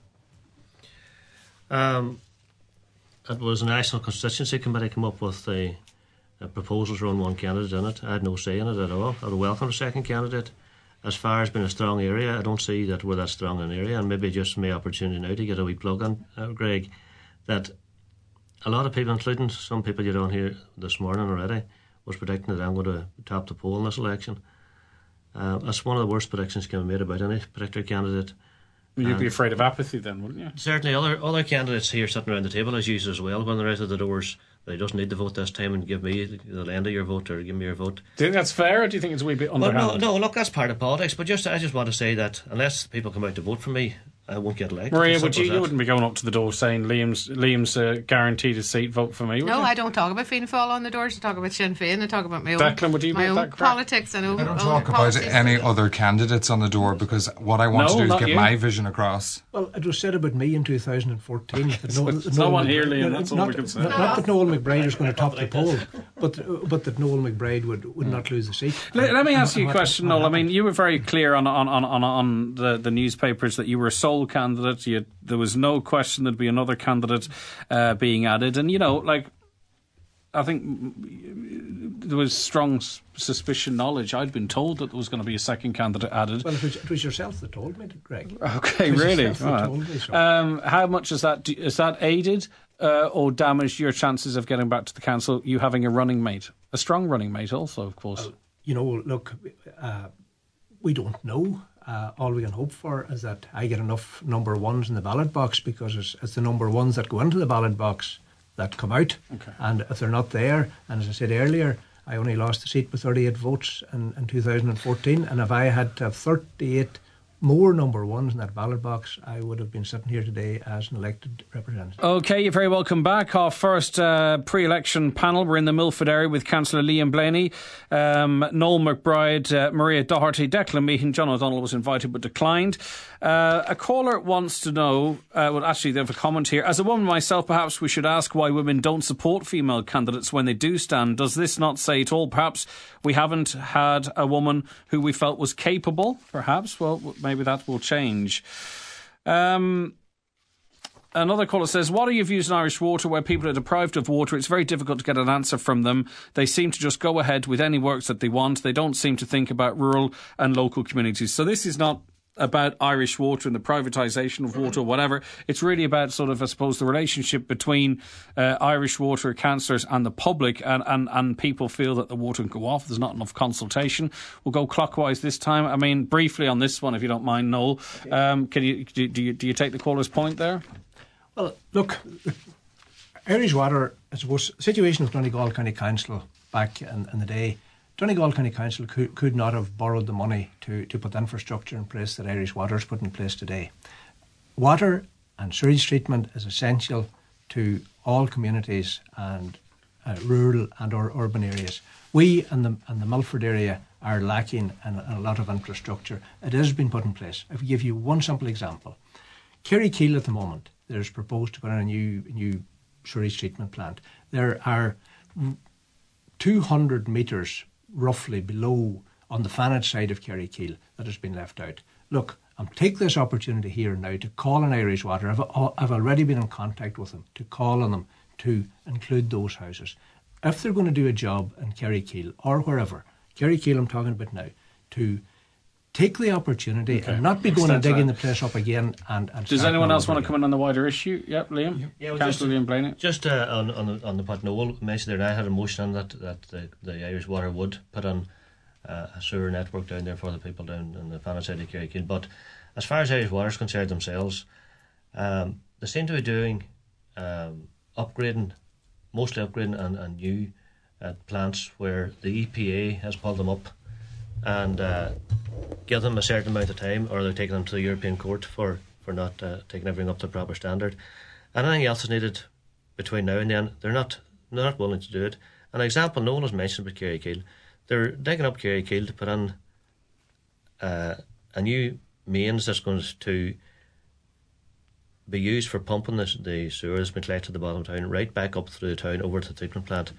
Um, it was a National Constituency Committee came up with the uh, proposals around one candidate in it. I had no say in it at all. I would welcome a second candidate. As far as being a strong area, I don't see that we're that strong an area, and maybe just my opportunity now to get a wee plug on, uh, Greg, that a lot of people, including some people you on here this morning already, was predicting that I'm going to top the poll in this election. Uh, that's one of the worst predictions can be made about any particular candidate. You'd be afraid of apathy then, wouldn't you? Certainly, other other candidates here sitting around the table as usual as well, when they're out of the doors, they just need to vote this time and give me the lend of your vote or give me your vote. Do you think that's fair, or do you think it's a wee bit underhanded? Well, no, no, look, that's part of politics, but just I just want to say that unless people come out to vote for me, I won't get elected. Maria, would you, you wouldn't be going up to the door saying Liam's Liam's uh, guaranteed a seat, vote for me, would No, you? I don't talk about Fianna Fáil on the doors. I talk about Sinn Féin. I talk about my own, Declan, would you my make own that crack? politics and own, I don't own talk about policies. any other candidates on the door, because what I want No, to do is not get you. my vision across. Well, it was said about me in two thousand fourteen. That So it's no one here, Liam, that's all not, we can say. Not, not that Noel McBride is going to top the poll, but but that Noel McBride would, would not lose the seat. Let, let me ask you a What- question, what Noel. I happened? mean, you were very clear on on, on, on, on the, the newspapers that you were a sole candidate. You, there was no question there'd be another candidate uh, being added. And, you know, like, I think there was strong s- suspicion knowledge. I'd been told that there was going to be a second candidate added. Well, it was, it was yourself that told me, Greg. Okay, It was really? yourself that All told me right. so. Um, how much has that, has that aided uh, or damaged your chances of getting back to the council, you having a running mate? A strong running mate also, of course. Well, you know, look, uh, we don't know. Uh, all we can hope for is that I get enough number ones in the ballot box, because it's, it's the number ones that go into the ballot box that come out. Okay. And if they're not there, and as I said earlier, I only lost the seat with thirty-eight votes in, in two thousand fourteen, and if I had to have thirty-eight more number ones in that ballot box, I would have been sitting here today as an elected representative. OK, you're very welcome back. Our first uh, pre-election panel. We're in the Milford area with Councillor Liam Blaney, um, Noel McBride, uh, Maria Doherty, Declan Meehan. John O'Donnell was invited but declined. Uh, a caller wants to know, uh, well, actually, they have a comment here. As a woman myself, perhaps we should ask why women don't support female candidates when they do stand. Does this not say it all? Perhaps we haven't had a woman who we felt was capable, perhaps. Well, maybe that will change. Um... Another caller says, what are your views on Irish Water? Where people are deprived of water, it's very difficult to get an answer from them. They seem to just go ahead with any works that they want. They don't seem to think about rural and local communities. So this is not about Irish Water and the privatisation of water or whatever. It's really about sort of, I suppose, the relationship between uh, Irish Water councillors and the public, and, and, and people feel that the water can go off. There's not enough consultation. We'll go clockwise this time. I mean, briefly on this one, if you don't mind, Noel. Um, can you do, do you do you take the caller's point there? Well, look, Irish Water, I suppose, the situation of Donegal County Council back in, in the day, Donegal County Council could, could not have borrowed the money to, to put the infrastructure in place that Irish Water has put in place today. Water and sewage treatment is essential to all communities, and uh, rural and or urban areas. We in the, in the Milford area are lacking in, in a lot of infrastructure. It has been put in place. If we give you one simple example, Kerry-Keel at the moment, there's proposed to put in a new new sewage treatment plant. There are two hundred metres roughly below on the Fanage side of Kerrykiel that has been left out. Look, I'll take this opportunity here now to call on Irish Water. I've, I've already been in contact with them to call on them to include those houses. If they're going to do a job in Kerrykiel or wherever, Kerrykiel I'm talking about now, to take the opportunity okay. and not be going and digging the place up again. And, and Does anyone else want to come in on the wider issue? Yep, Liam. Yeah, well, Councillor Liam Blaney. Just uh, on on the, on the part Noel mentioned there, I had a motion on that that the, the Irish Water would put on uh, a sewer network down there for the people down in the Fanage side of Kerrykiel. But as far as Irish Water is concerned themselves, um, they seem to be doing um, upgrading, mostly upgrading and, and new uh, plants where the E P A has pulled them up and uh, give them a certain amount of time, or they're taking them to the European Court for, for not uh, taking everything up to proper standard. Anything else is needed between now and then. They're not they're not willing to do it. An example no one has mentioned about Kerrykiel. They're digging up Kerrykiel to put in uh, a new mains that's going to be used for pumping the, the sewer that's been collected at the bottom of town right back up through the town over to the treatment plant.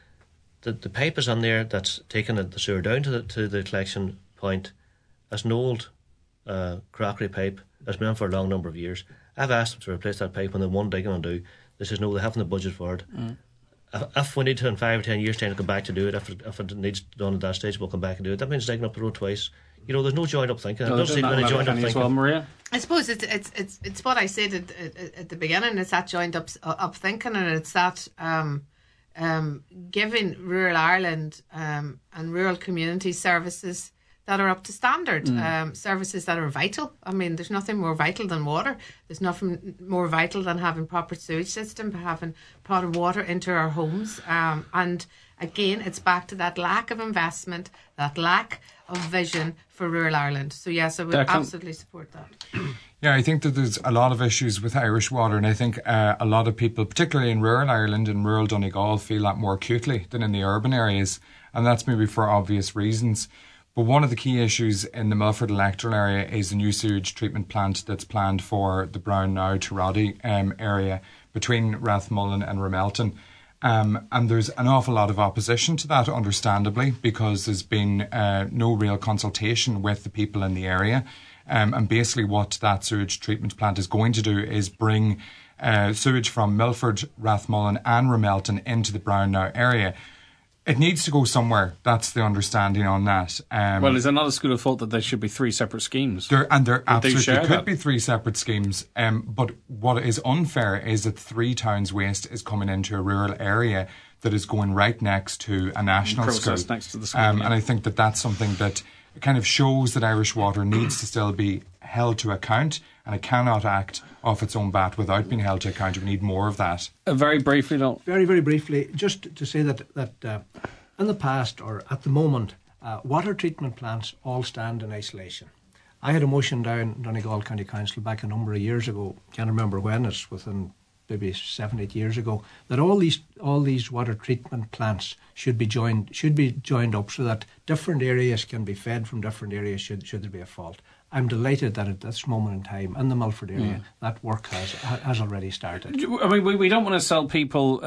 The the pipe is on there that's taking the sewer down to the to the collection point. That's an old uh, crockery pipe that's been on for a long number of years. I've asked them to replace that pipe when they one digging and do. They says no, they haven't the budget for it. Mm. If, if we need to in five or ten years time to come back to do it, if it, if it needs done at that stage, we'll come back and do it. That means digging up the road twice. You know, there's no joined up thinking. No, I don't see any joined up thinking. Well, Maria? I suppose it's it's it's it's what I said at, at, at the beginning. It's that joined up up thinking, and it's that um, um, giving rural Ireland um, and rural community services that are up to standard, mm. um, services that are vital. I mean, there's nothing more vital than water. There's nothing more vital than having proper sewage system, having potted water into our homes. Um, and again, it's back to that lack of investment, that lack of vision for rural Ireland. So yes, I would Declan. absolutely support that. Yeah, I think that there's a lot of issues with Irish Water, and I think uh, a lot of people, particularly in rural Ireland and rural Donegal, feel that more acutely than in the urban areas, and that's maybe for obvious reasons. But one of the key issues in the Milford electoral area is the new sewage treatment plant that's planned for the Brownnow to Roddy um, area between Rathmullen and Ramelton. Um, and there's an awful lot of opposition to that, understandably, because there's been uh, no real consultation with the people in the area. Um, and basically what that sewage treatment plant is going to do is bring uh, sewage from Milford, Rathmullen and Ramelton into the Brownnow area. It needs to go somewhere. That's the understanding on that. Um, well, is there not a school of thought that there should be three separate schemes? There, and there absolutely could that? be three separate schemes. Um, but what is unfair is that Three Towns Waste is coming into a rural area that is going right next to a national school. Next to the school um, yeah. And I think that that's something that kind of shows that Irish Water needs to still be held to account, and it cannot act off its own bat without being held to account. We need more of that. Uh, very briefly, though. Very, very briefly, just to say that that uh, in the past or at the moment, uh, water treatment plants all stand in isolation. I had a motion down in Donegal County Council back a number of years ago. Can't remember when. It's within maybe seven, eight years ago. That all these all these water treatment plants should be joined should be joined up so that different areas can be fed from different areas. Should should there be a fault. I'm delighted that at this moment in time in the Milford area mm. that work has has already started. I mean, we, we don't want to sell people uh,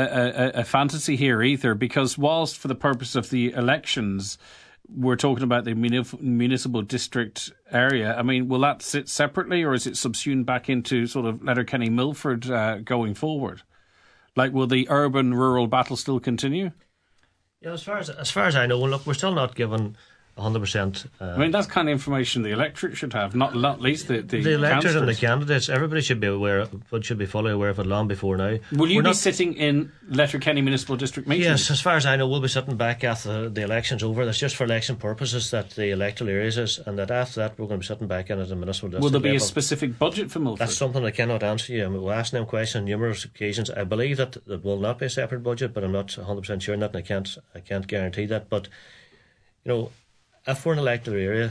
a, a, a fantasy here either, because whilst for the purpose of the elections we're talking about the municipal district area, I mean, will that sit separately, or is it subsumed back into sort of Letterkenny Milford uh, going forward? Like, will the urban-rural battle still continue? Yeah, as far as as far as I know, look, we're still not given one hundred percent. Uh, I mean, that's kind of information the electorate should have, not, not least the the, the electorate councillors. and the candidates. Everybody should be aware, of, should be fully aware of it long before now. Will you we're be not, sitting in Letterkenny Municipal District meetings? Yes, as far as I know, we'll be sitting back after the election's over. That's just for election purposes that the electoral areas is, and that after that we're going to be sitting back in at the municipal district Will there be level. a specific budget for Milford? That's something I cannot answer you. I mean, we'll ask them questions on numerous occasions. I believe that there will not be a separate budget, but I'm not one hundred percent sure on that, and I can't, I can't guarantee that. But, you know, if we're an electoral area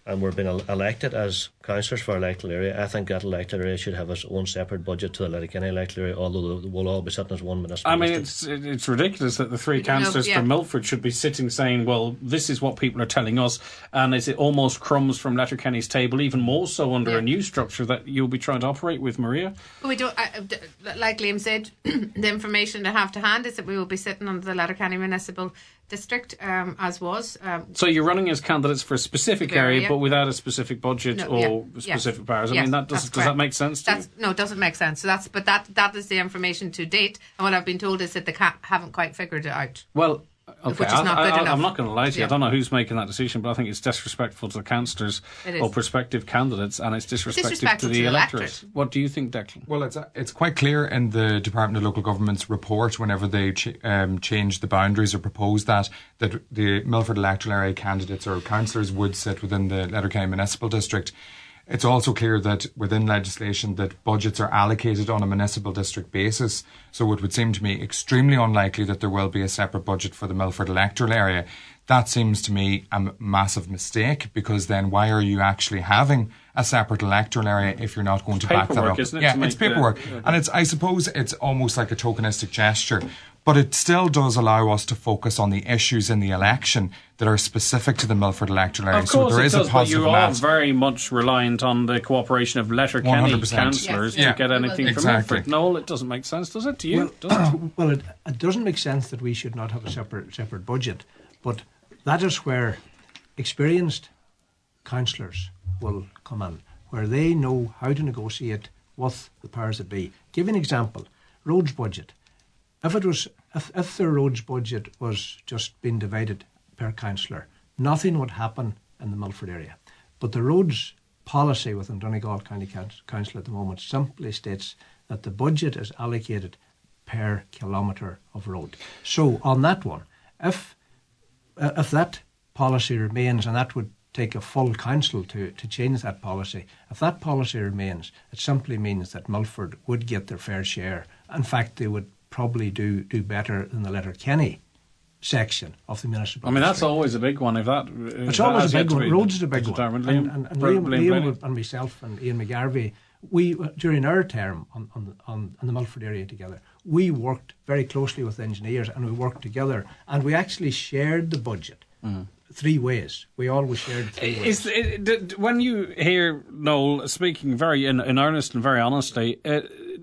and we're being elected as councillors for our electoral area, I think that electoral area should have its own separate budget to the Letterkenny electoral area, although we'll all be sitting as one municipal I mean, district. it's it's ridiculous that the three We don't know, councillors yeah. from Milford should be sitting saying, well, this is what people are telling us, and is it almost crumbs from Letterkenny's table, even more so under Yeah. a new structure that you'll be trying to operate with, Maria? But we don't, I, I- like Liam said, the information they have to hand is that we will be sitting under the Letterkenny Municipal District, um, as was. Um, So you're running as candidates for a specific Very, area, yeah. but without a specific budget No, or yeah, specific yeah. powers. I Yes, mean, that does, that's does that correct. make sense to That's you? no, it doesn't make sense. So that's but that that is the information to date, and what I've been told is that they ca- haven't quite figured it out. Well, okay, Which is not I, good I, enough. I'm not going to lie to you. Yeah. I don't know who's making that decision, but I think it's disrespectful to the councillors It is. or prospective candidates, and it's disrespectful, disrespectful to to the the electorate. electorate. What do you think, Declan? Well, it's it's quite clear in the Department of Local Government's report whenever they ch- um, changed the boundaries or proposed that that the Milford electoral area candidates or councillors would sit within the Letterkenny Municipal District. It's also clear that within legislation that budgets are allocated on a municipal district basis. So it would seem to me extremely unlikely that there will be a separate budget for the Milford electoral area. That seems to me a m- massive mistake, because then why are you actually having a separate electoral area if you're not going to back that paperwork, up? isn't it, Yeah, to it's make the- paperwork. okay. And it's, I suppose it's almost like a tokenistic gesture, but it still does allow us to focus on the issues in the election that are specific to the Milford electoral area. Of course so there it is does, a but positive you are net. very much reliant on the cooperation of Letterkenny one hundred percent. councillors Yes, to yeah. get anything from Exactly. Milford. No, it doesn't make sense, does it? To you? Well, does it? well it, it doesn't make sense that we should not have a separate separate budget, but that is where experienced councillors will come in, where they know how to negotiate with the powers that be. Give you an example: roads budget. If it was, if, if the roads budget was just being divided per councillor, nothing would happen in the Milford area. But the roads policy within Donegal County Council at the moment simply states that the budget is allocated per kilometre of road. So on that one, if uh, if that policy remains, and that would take a full council to, to change that policy, if that policy remains, it simply means that Milford would get their fair share. In fact, they would probably do, do better than the Letterkenny section of the municipal I mean, that's district. always a big one. If that, It's always a big one. Roads is a big one. determined. And, Liam, and, and Br- Liam, Liam Liam Blaney? would- and myself and Ian McGarvey, we, during our term on, on, on, on the Milford area together, we worked very closely with engineers, and we worked together, and we actually shared the budget three ways. We always shared three ways. Is it, d- d- when you hear Noel speaking very in, in earnest and very honestly, uh,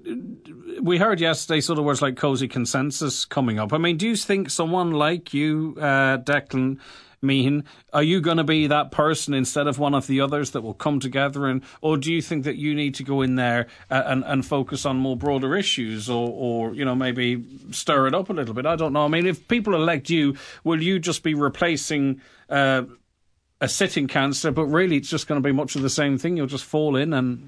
we heard yesterday sort of words like cosy consensus coming up. I mean, do you think someone like you, uh, Declan Meehan, are you going to be that person instead of one of the others that will come together, and or do you think that you need to go in there uh, and, and focus on more broader issues, or, or you know, maybe stir it up a little bit? I don't know. I mean, if people elect you, will you just be replacing uh, a sitting councillor, but really it's just going to be much of the same thing? You'll just fall in and...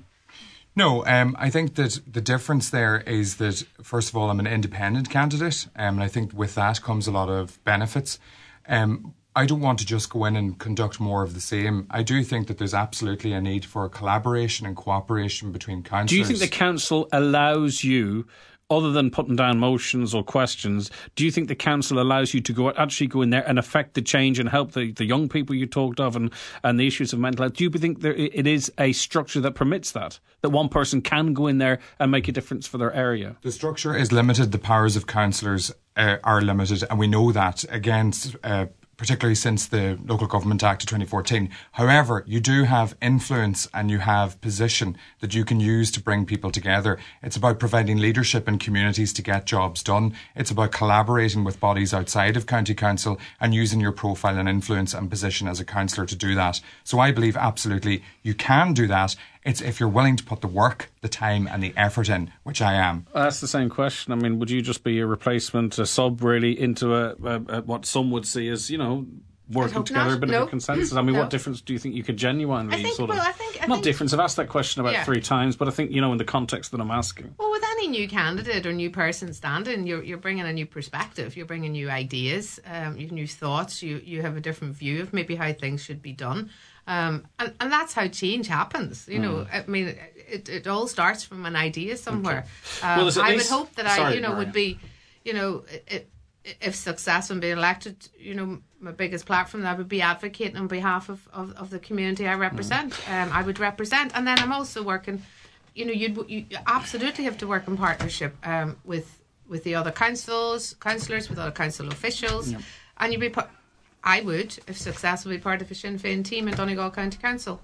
No, um, I think that the difference there is that, first of all, I'm an independent candidate, um, and I think with that comes a lot of benefits. Um, I don't want to just go in and conduct more of the same. I do think that there's absolutely a need for collaboration and cooperation between councillors. Do you think the council allows you, other than putting down motions or questions, do you think the council allows you to go actually go in there and affect the change and help the, the young people you talked of and, and the issues of mental health? Do you think there, it is a structure that permits that, that one person can go in there and make a difference for their area? The structure is limited. The powers of councillors uh, are limited, and we know that, again, uh, particularly since the Local Government Act of twenty fourteen. However, you do have influence and you have position that you can use to bring people together. It's about providing leadership in communities to get jobs done. It's about collaborating with bodies outside of County Council and using your profile and influence and position as a councillor to do that. So I believe absolutely you can do that. It's if you're willing to put the work, the time and the effort in, which I am. Well, that's the same question. I mean, would you just be a replacement, a sub really, into a, a, a what some would see as, you know, working hope together, not. a bit No. of a consensus? I mean, No. what difference do you think you could genuinely I think- sort of... well, I think- I not think- difference, I've asked that question about Yeah. three times, but I think, you know, in the context that I'm asking. Well, with any new candidate or new person standing, you're you're bringing a new perspective. You're bringing new ideas. Um, you've new thoughts. You you have a different view of maybe how things should be done. Um, and, and that's how change happens. You know, I mean, it, it all starts from an idea somewhere. Um, Well, there's at I least- would hope that I, Sorry, you know, Maria. would be, you know, it, if successful and being elected, you know, my biggest platform, I would be advocating on behalf of, of, of the community I represent. Mm. Um, I would represent, and then I'm also working. You know, you'd you absolutely have to work in partnership um, with with the other councils, councillors, with other council officials, yep. and you'd be. Part, I would, if successful, be part of a Sinn Féin team in Donegal County Council.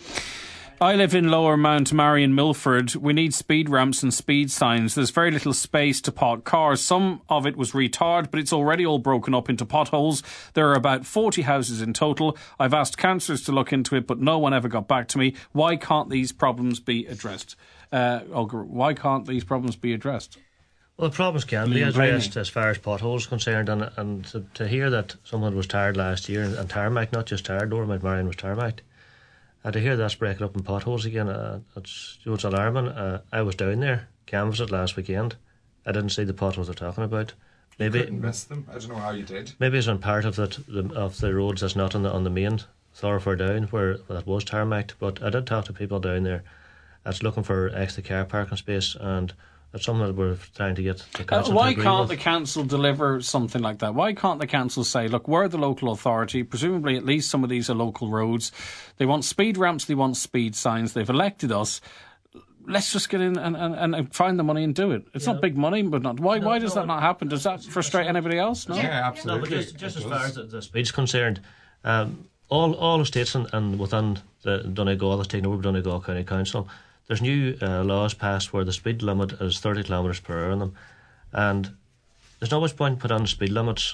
I live in Lower Mount Marion, Milford. We need speed ramps and speed signs. There's very little space to park cars. Some of it was retarred, but it's already all broken up into potholes. There are about forty houses in total. I've asked councillors to look into it, but no one ever got back to me. Why can't these problems be addressed? Uh, Olga, why can't these problems be addressed? Well, the problems can be addressed as far as potholes are concerned, and, and to, to hear that someone was tarred last year, and, and tarmac, not just tarred, Lower Mount Marion was tarmacked. Uh, to hear that's breaking up in potholes again, uh, it's, it's alarming. Uh, I was down there, canvassed it last weekend. I didn't see the potholes they're talking about. Maybe you couldn't miss them. I don't know how you did. Maybe it's on part of that the, of the roads that's not on the on the main thoroughfare down where that was tarmacked. But I did talk to people down there that's looking for extra car parking space, and that's something that we're trying to get the council uh, why to agree can't with. the council deliver something like that? Why can't the council say, look, we're the local authority, presumably at least some of these are local roads, they want speed ramps, they want speed signs, they've elected us, let's just get in and, and, and find the money and do it. It's yeah. not big money, but not why no, why does no, that not happen? Does that frustrate anybody else? No, yeah, absolutely. No, but just, just as far as the, the speed's concerned, um, all all estates and, and within the Donegal that's taken over Donegal County Council, there's new uh, laws passed where the speed limit is thirty kilometres per hour on them, and there's no much point put on the speed limits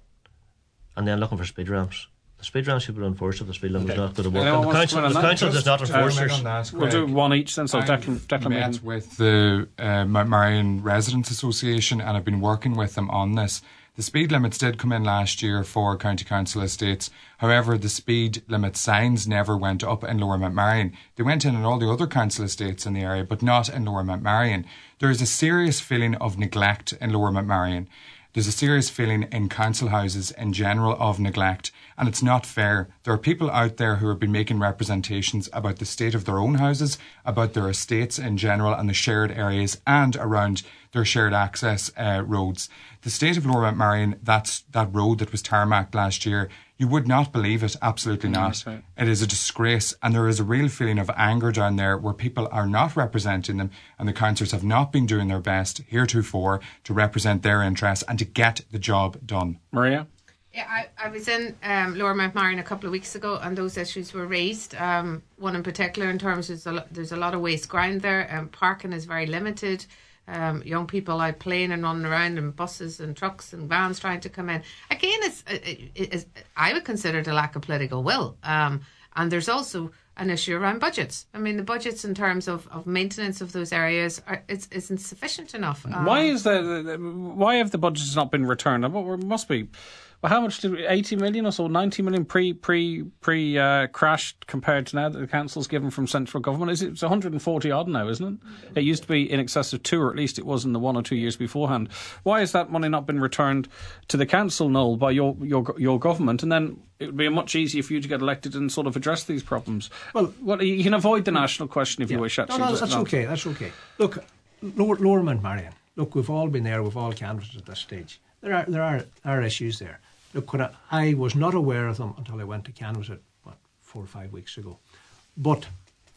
and then looking for speed ramps. The speed ramps should be enforced if the speed limit is not going to work. And the council, the council does not enforce it. We'll do one each then. So I Declan, Declan met Megan. with the uh, Mount Marion Residents Association, and I've been working with them on this. The speed limits did come in last year for county council estates. However, the speed limit signs never went up in Lower Mount Marion. They went in on all the other council estates in the area, but not in Lower Mount Marion. There is a serious feeling of neglect in Lower Mount Marion. There's a serious feeling in council houses in general of neglect, and it's not fair. There are people out there who have been making representations about the state of their own houses, about their estates in general and the shared areas and around their shared access uh, roads. The state of Lower Mount Marion, that's that road that was tarmacked last year, you would not believe it, absolutely mm, not. Right. It is a disgrace, and there is a real feeling of anger down there where people are not representing them, and the councillors have not been doing their best heretofore to represent their interests and to get the job done. Maria? Yeah, I, I was in um, Lower Mount Marion a couple of weeks ago, and those issues were raised. Um, one in particular, in terms of there's a lot, there's a lot of waste ground there, and um, parking is very limited. Um, young people out playing and running around in buses and trucks and vans trying to come in. Again, it's, it's I would consider it a lack of political will. Um, and there's also an issue around budgets. I mean, the budgets in terms of, of maintenance of those areas are, it's, it's insufficient enough. Um, why is the why have the budgets not been returned? Well, it must be. Well, how much did we, eighty million or so, ninety million pre pre pre uh, crash compared to now that the council's given from central government? Is it, it's one hundred forty odd now, isn't it? It used to be in excess of two, or at least it was in the one or two years beforehand. Why has that money not been returned to the council, Noel, by your your your government? And then it would be much easier for you to get elected and sort of address these problems. Well, well you can avoid the national question if yeah. you wish. Actually, no, no, that's okay. That's okay. Look, Lower, Lower Mount Marion. Look, we've all been there. We've all canvassed at this stage. There are there are, are issues there. Look, when I, I was not aware of them until I went to canvass it, what, four or five weeks ago. But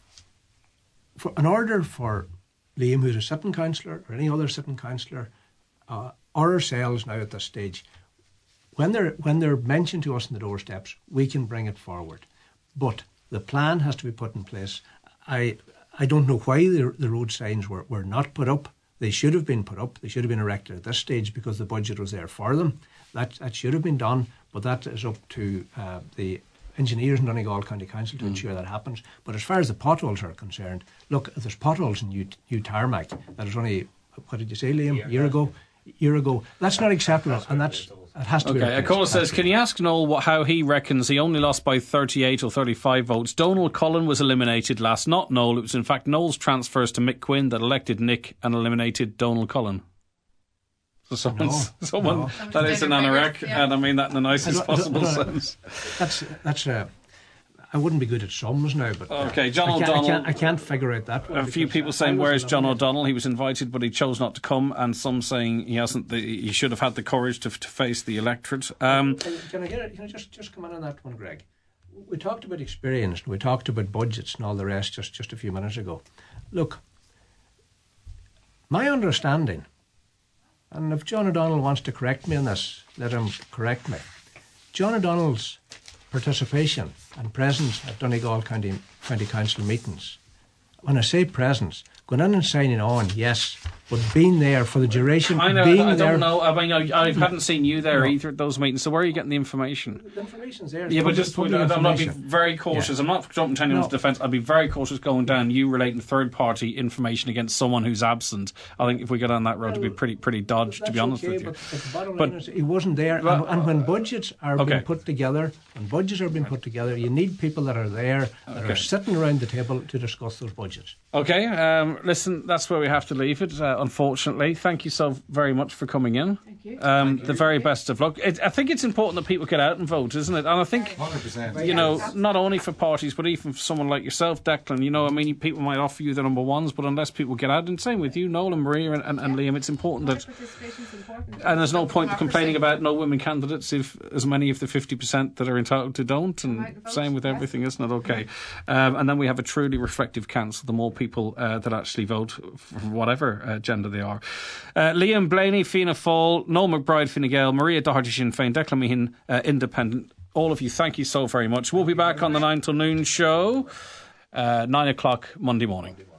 for, in order for Liam, who's a sitting councillor, or any other sitting councillor, uh, or ourselves now at this stage, when they're when they're mentioned to us in the doorsteps, we can bring it forward. But the plan has to be put in place. I I don't know why the, the road signs were, were not put up. They should have been put up. They should have been erected at this stage because the budget was there for them. That that should have been done, but that is up to uh, the engineers in Donegal County Council to mm. ensure that happens. But as far as the potholes are concerned, look, if there's potholes in new, new tarmac, that was only, what did you say, Liam, a year ago? year ago. That's not acceptable, and that's it has to okay, be. Okay, a caller says, can you ask Noel what, how he reckons he only lost by thirty-eight or thirty-five votes? Donald Cullen was eliminated last, not Noel. It was in fact Noel's transfers to Mick Quinn that elected Nick and eliminated Donald Cullen. So someone's, no, someone no. that is an anorak, yeah. and I mean that in the nicest I don't, possible I don't, I don't, sense. That's that's. Uh, I wouldn't be good at sums now, but okay, John I can't, O'Donnell. I can't, I can't figure out that one. A few people saying, "Where's John O'Donnell?" He was invited, but he chose not to come, and some saying he hasn't. The, he should have had the courage to, to face the electorate. Um, can, can I get it? Can I just just come in on that one, Greg? We talked about experience, we talked about budgets and all the rest just just a few minutes ago. Look, my understanding, and if John O'Donnell wants to correct me on this, let him correct me. John O'Donnell's participation and presence at Donegal County, County Council meetings, when I say presence, going in and signing on, yes, but being there for the duration, I know, being I don't there, know. I mean, I, I hadn't seen you there no. either at those meetings. So where are you getting the information? The information's there. Yeah, but just put I'm not being very cautious. Yeah. I'm not jumping to anyone's No. defence. I'd be very cautious going down you relating third-party information against someone who's absent. I think if we go down that road, Well, it'd be pretty pretty dodged, to be honest okay, with you. But, but the bottom But- line is he wasn't there. Well, and, and when budgets are okay. being put together, when budgets are being put together, you need people that are there, that Okay. are sitting around the table to discuss those budgets. Okay, um, listen, that's where we have to leave it, uh, unfortunately. Thank you so very much for coming in. Thank you. Um, Thank the you. very best of luck. It, I think it's important that people get out and vote, isn't it? And I think, one hundred percent. you know, not only for parties, but even for someone like yourself, Declan, you know, I mean, people might offer you the number ones, but unless people get out, and same with you, Noel and Maria and, and, and Liam, it's important that... Participation's important. And there's no point Democracy. complaining about no women candidates if as many of the fifty percent that are entitled to don't, and Right, vote, same with yes. everything, isn't it? Okay. Um, and then we have a truly reflective council, the more people uh, that actually vote for whatever uh, gender they are. Uh, Liam Blaney, Fianna Fáil, Noel McBride, Fine Gael, Maria Doherty, Sinn Féin, Declan Meehan, uh, Independent. All of you, thank you so very much. We'll be back on the nine till noon show, uh, nine o'clock Monday morning.